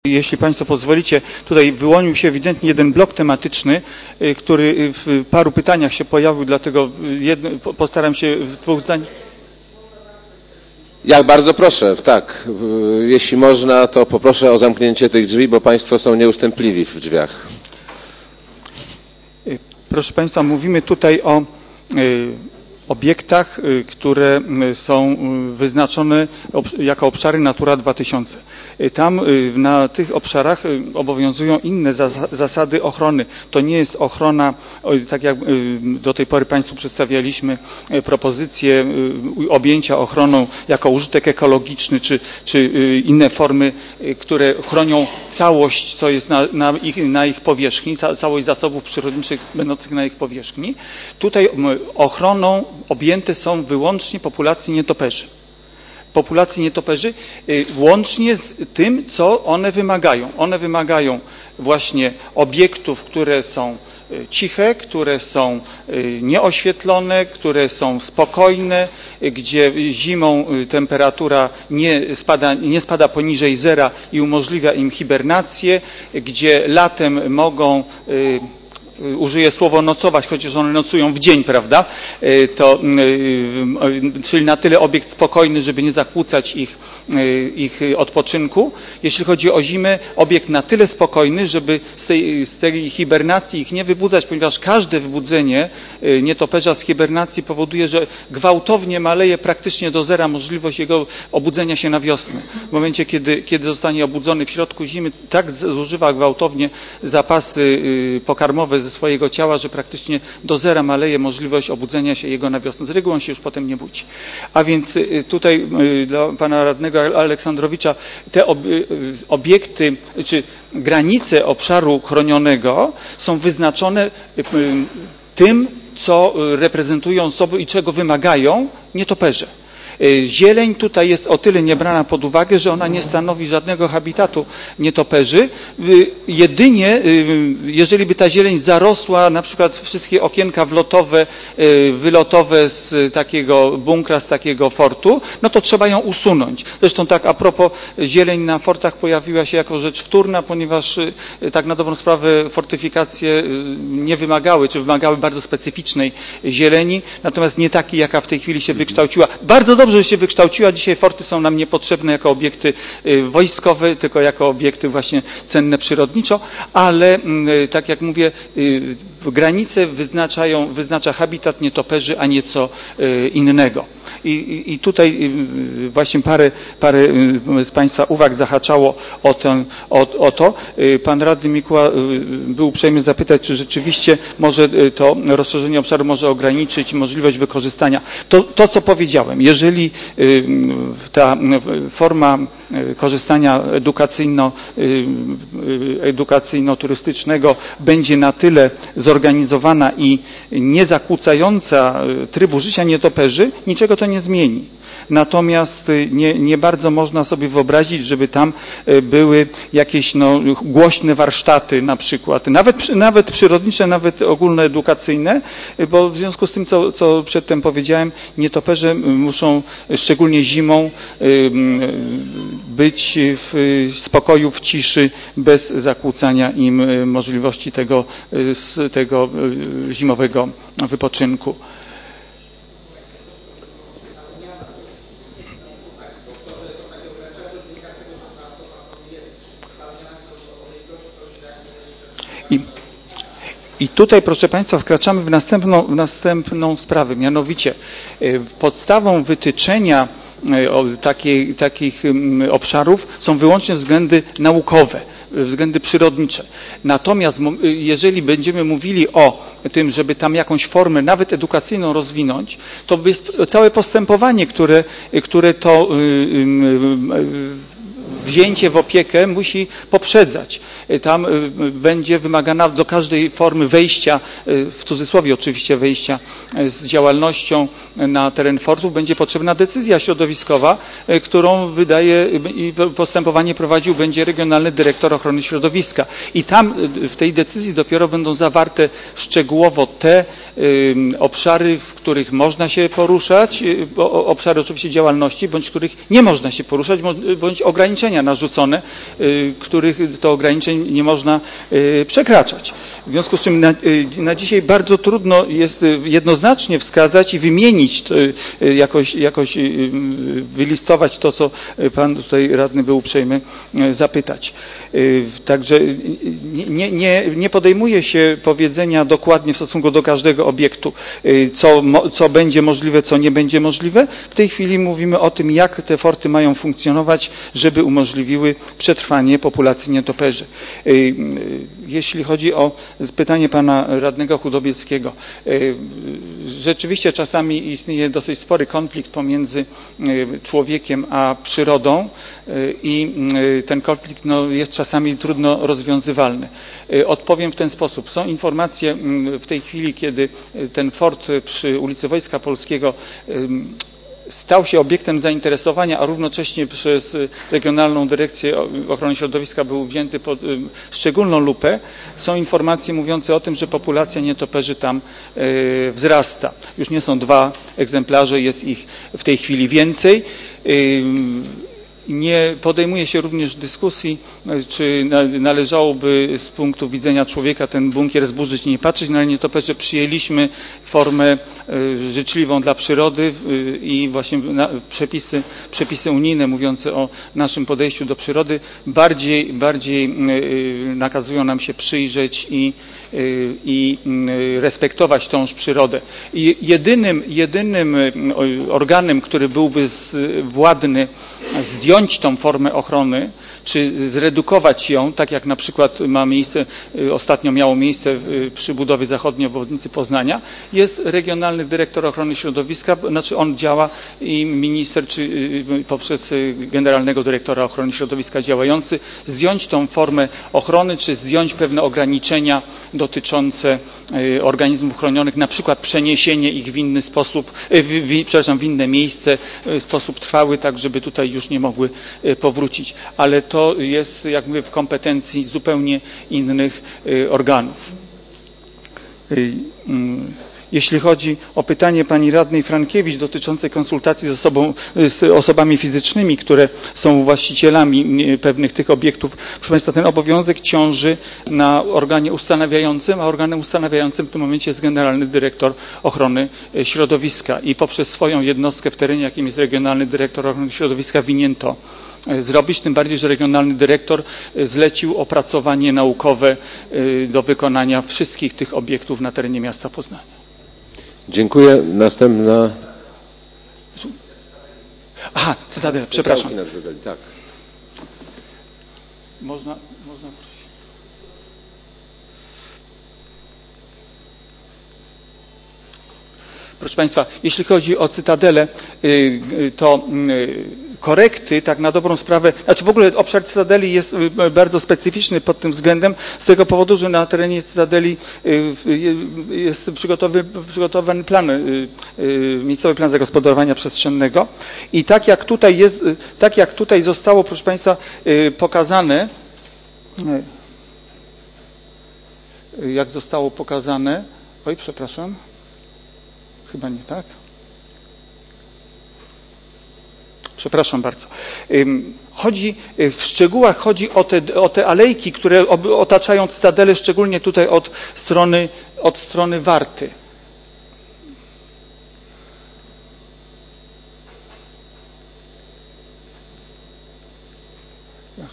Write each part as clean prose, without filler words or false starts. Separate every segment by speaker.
Speaker 1: Jeśli Państwo pozwolicie, tutaj wyłonił się ewidentnie jeden blok tematyczny, który w paru pytaniach się pojawił, dlatego postaram się w dwóch zdaniach.
Speaker 2: Jak bardzo proszę, tak. Jeśli można, to poproszę o zamknięcie tych drzwi, bo Państwo są nieustępliwi w drzwiach.
Speaker 1: Proszę Państwa, mówimy tutaj o obiektach, które są wyznaczone jako obszary Natura 2000. Tam na tych obszarach obowiązują inne zasady ochrony. To nie jest ochrona, tak jak do tej pory Państwu przedstawialiśmy propozycje objęcia ochroną jako użytek ekologiczny, czy inne formy, które chronią całość, co jest na ich powierzchni, całość zasobów przyrodniczych będących na ich powierzchni. Tutaj ochroną objęte są wyłącznie populacje nietoperzy. Populacje nietoperzy łącznie z tym, co one wymagają. One wymagają właśnie obiektów, które są ciche, które są nieoświetlone, które są spokojne, gdzie zimą temperatura nie spada poniżej zera i umożliwia im hibernację, gdzie latem mogą użyję słowo nocować, chociaż one nocują w dzień, prawda? Czyli na tyle obiekt spokojny, żeby nie zakłócać ich odpoczynku. Jeśli chodzi o zimę, obiekt na tyle spokojny, żeby z tej hibernacji ich nie wybudzać, ponieważ każde wybudzenie nietoperza z hibernacji powoduje, że gwałtownie maleje praktycznie do zera możliwość jego obudzenia się na wiosnę. W momencie, kiedy zostanie obudzony w środku zimy, tak zużywa gwałtownie zapasy pokarmowe ze swojego ciała, że praktycznie do zera maleje możliwość obudzenia się jego na wiosnę. Z reguły on się już potem nie budzi. A więc tutaj dla pana radnego Aleksandrowicza te obiekty, czy granice obszaru chronionego są wyznaczone tym, co reprezentują sobą i czego wymagają nietoperze. Zieleń tutaj jest o tyle nie brana pod uwagę, że ona nie stanowi żadnego habitatu nietoperzy. Jedynie, jeżeli by ta zieleń zarosła, na przykład wszystkie okienka wlotowe, wylotowe z takiego bunkra, z takiego fortu, no to trzeba ją usunąć. Zresztą tak a propos, zieleń na fortach pojawiła się jako rzecz wtórna, ponieważ tak na dobrą sprawę fortyfikacje nie wymagały, czy wymagały bardzo specyficznej zieleni, natomiast nie takiej, jaka w tej chwili się wykształciła. Bardzo dobrze, że się wykształciła. Dzisiaj forty są nam niepotrzebne jako obiekty wojskowe, tylko jako obiekty właśnie cenne przyrodniczo, ale tak jak mówię, granice wyznacza habitat nietoperzy, a nie co innego. I tutaj właśnie parę z Państwa uwag zahaczało o to. Pan radny Mikuła był uprzejmy zapytać, czy rzeczywiście może to rozszerzenie obszaru może ograniczyć możliwość wykorzystania. To co powiedziałem, jeżeli ta forma korzystania edukacyjno-turystycznego będzie na tyle zorganizowana i nie zakłócająca trybu życia nietoperzy, niczego to nie zmieni. Natomiast nie bardzo można sobie wyobrazić, żeby tam były jakieś głośne warsztaty na przykład, nawet przyrodnicze, nawet ogólnoedukacyjne, bo w związku z tym, co przedtem powiedziałem, nietoperze muszą szczególnie zimą być w spokoju, w ciszy, bez zakłócania im możliwości tego zimowego wypoczynku. I tutaj, proszę Państwa, wkraczamy w następną sprawę, mianowicie podstawą wytyczenia takich obszarów są wyłącznie względy naukowe, względy przyrodnicze. Natomiast jeżeli będziemy mówili o tym, żeby tam jakąś formę nawet edukacyjną rozwinąć, to jest całe postępowanie, które to wzięcie w opiekę musi poprzedzać. Tam będzie wymagana do każdej formy wejścia, w cudzysłowie oczywiście wejścia z działalnością na teren fortów, będzie potrzebna decyzja środowiskowa, którą wydaje i postępowanie prowadził będzie Regionalny Dyrektor Ochrony Środowiska. I tam w tej decyzji dopiero będą zawarte szczegółowo te obszary, w których można się poruszać, obszary oczywiście działalności, bądź w których nie można się poruszać, bądź ograniczenia ograniczenia narzucone, których to ograniczeń nie można przekraczać. W związku z czym na dzisiaj bardzo trudno jest jednoznacznie wskazać i wymienić, jakoś wylistować to, co pan tutaj radny był uprzejmy zapytać. Także nie podejmuje się powiedzenia dokładnie w stosunku do każdego obiektu, co będzie możliwe, co nie będzie możliwe. W tej chwili mówimy o tym, jak te forty mają funkcjonować, żeby umożliwiły przetrwanie populacji nietoperzy. Jeśli chodzi o pytanie pana radnego Chudobieckiego, rzeczywiście czasami istnieje dosyć spory konflikt pomiędzy człowiekiem a przyrodą i ten konflikt jest czasami trudno rozwiązywalny. Odpowiem w ten sposób. Są informacje w tej chwili, kiedy ten fort przy ulicy Wojska Polskiego stał się obiektem zainteresowania, a równocześnie przez Regionalną Dyrekcję Ochrony Środowiska był wzięty pod szczególną lupę. Są informacje mówiące o tym, że populacja nietoperzy tam wzrasta. Już nie są 2 egzemplarze, jest ich w tej chwili więcej. Nie podejmuje się również dyskusji, czy należałoby z punktu widzenia człowieka ten bunkier zburzyć i nie patrzeć na nietoperze. Przyjęliśmy formę życzliwą dla przyrody i właśnie przepisy unijne mówiące o naszym podejściu do przyrody bardziej nakazują nam się przyjrzeć i respektować tąż przyrodę. I jedynym organem, który byłby władny zdjąć tą formę ochrony, czy zredukować ją, tak jak na przykład ostatnio miało miejsce przy budowie zachodniej obwodnicy Poznania, jest Regionalny Dyrektor Ochrony Środowiska, znaczy on działa i minister, czy poprzez Generalnego Dyrektora Ochrony Środowiska działający, zdjąć tą formę ochrony, czy zdjąć pewne ograniczenia dotyczące organizmów chronionych, na przykład przeniesienie ich w inny sposób, w inne miejsce w sposób trwały, tak żeby tutaj już nie mogły powrócić. Ale to jest, jak mówię, w kompetencji zupełnie innych organów. Jeśli chodzi o pytanie pani radnej Frankiewicz dotyczące konsultacji z osobami fizycznymi, które są właścicielami pewnych tych obiektów, proszę państwa, ten obowiązek ciąży na organie ustanawiającym, a organem ustanawiającym w tym momencie jest Generalny Dyrektor Ochrony Środowiska i poprzez swoją jednostkę w terenie, jakim jest Regionalny Dyrektor Ochrony Środowiska, winien to zrobić, tym bardziej, że regionalny dyrektor zlecił opracowanie naukowe do wykonania wszystkich tych obiektów na terenie miasta Poznania.
Speaker 2: Dziękuję. Następna.
Speaker 1: Aha, Cytadela, przepraszam.
Speaker 2: Tak.
Speaker 1: Można prosić. Proszę państwa, jeśli chodzi o Cytadelę, to korekty, tak na dobrą sprawę, znaczy w ogóle obszar Cytadeli jest bardzo specyficzny pod tym względem, z tego powodu, że na terenie Cytadeli jest przygotowany miejscowy plan zagospodarowania przestrzennego i tak jak tutaj zostało, proszę państwa, pokazane, oj, przepraszam, chyba nie tak. Przepraszam bardzo. W szczegółach chodzi o te alejki, które otaczają Cytadelę, szczególnie tutaj od strony Warty. Ja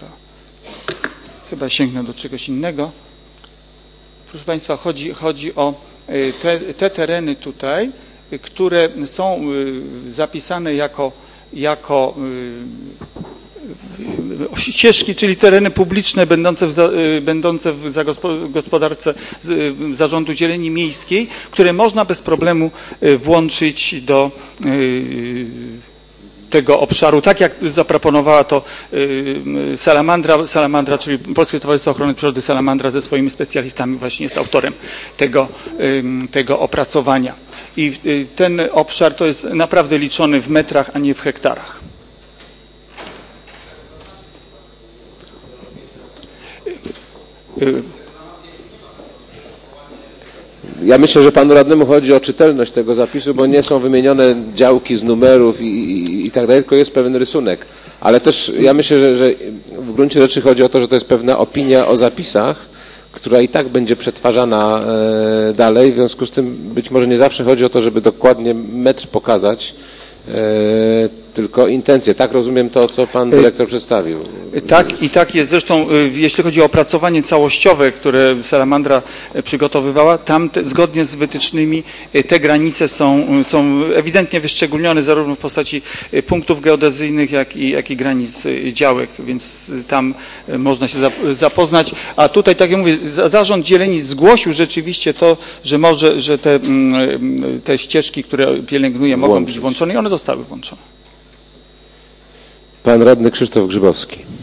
Speaker 1: chyba sięgnę do czegoś innego. Proszę państwa, chodzi o te tereny tutaj, które są zapisane jako ścieżki, czyli tereny publiczne będące w gospodarce Zarządu Zieleni Miejskiej, które można bez problemu włączyć do tego obszaru, tak jak zaproponowała to Salamandra, czyli Polskie Towarzystwo Ochrony Przyrody Salamandra ze swoimi specjalistami właśnie jest autorem tego opracowania. I ten obszar to jest naprawdę liczony w metrach, a nie w hektarach.
Speaker 2: Ja myślę, że panu radnemu chodzi o czytelność tego zapisu, bo nie są wymienione działki z numerów i tak dalej, tylko jest pewien rysunek. Ale też ja myślę, że w gruncie rzeczy chodzi o to, że to jest pewna opinia o zapisach, która i tak będzie przetwarzana dalej, w związku z tym być może nie zawsze chodzi o to, żeby dokładnie metr pokazać, tylko intencje. Tak rozumiem to, co pan dyrektor przedstawił.
Speaker 1: Tak i tak jest. Zresztą jeśli chodzi o opracowanie całościowe, które Salamandra przygotowywała, tam zgodnie z wytycznymi te granice są ewidentnie wyszczególnione zarówno w postaci punktów geodezyjnych, jak i granic działek, więc tam można się zapoznać. A tutaj, tak jak mówię, Zarząd Dzielenic zgłosił rzeczywiście to, że te ścieżki, które pielęgnuje, mogą być włączone i one zostały włączone.
Speaker 2: Pan radny Krzysztof Grzybowski.